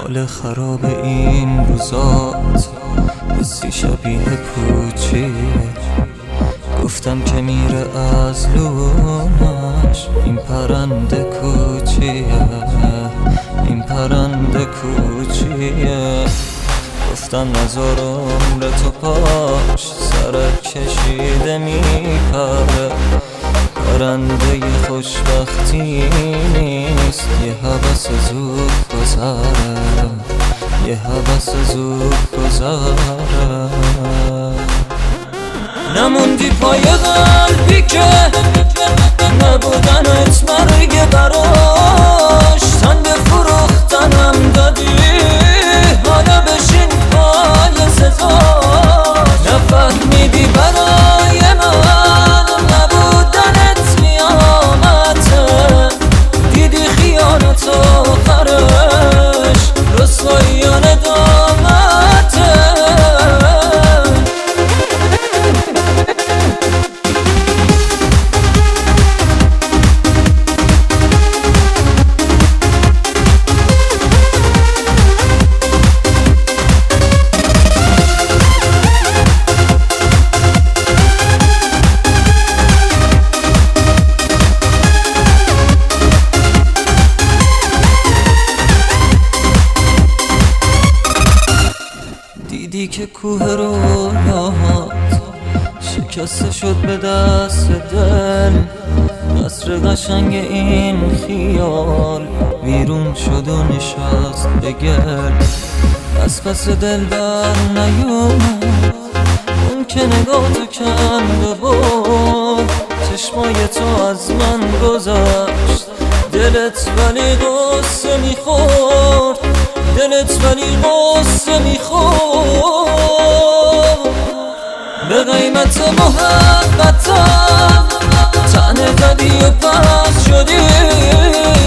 حال خراب این روزات حسی شبیه پوچیه. گفتم که میره از لونش این پرنده کوچیه، این پرنده کوچیه. گفتم نزار عمر تو پاش سرک کشیده میپره. پرنده خوشبختی نیست، یه هوس زود گذره، یه هوس زود گذره. نموندی پای قلبی که نبودنت مرگ براش. تن به فروختنم دادی حالا بشین پای ستاش. نفهمیدی برای من نبودنت قیامته. دیدی خیانت آخرش رسوایان دامته. دیدی که کوه رویاهات شکسته شد به دست دل. قصر قشنگ این خیال ویرون شد و نشست به گل. از پس دل بر نیومد اون که نگاه تو کند و چشمای تو از من گذشت. دلت ولی قصه میخورد، دلت ولی قصه میخورد. به قیمت محبتم تنه دادی و پس شدی.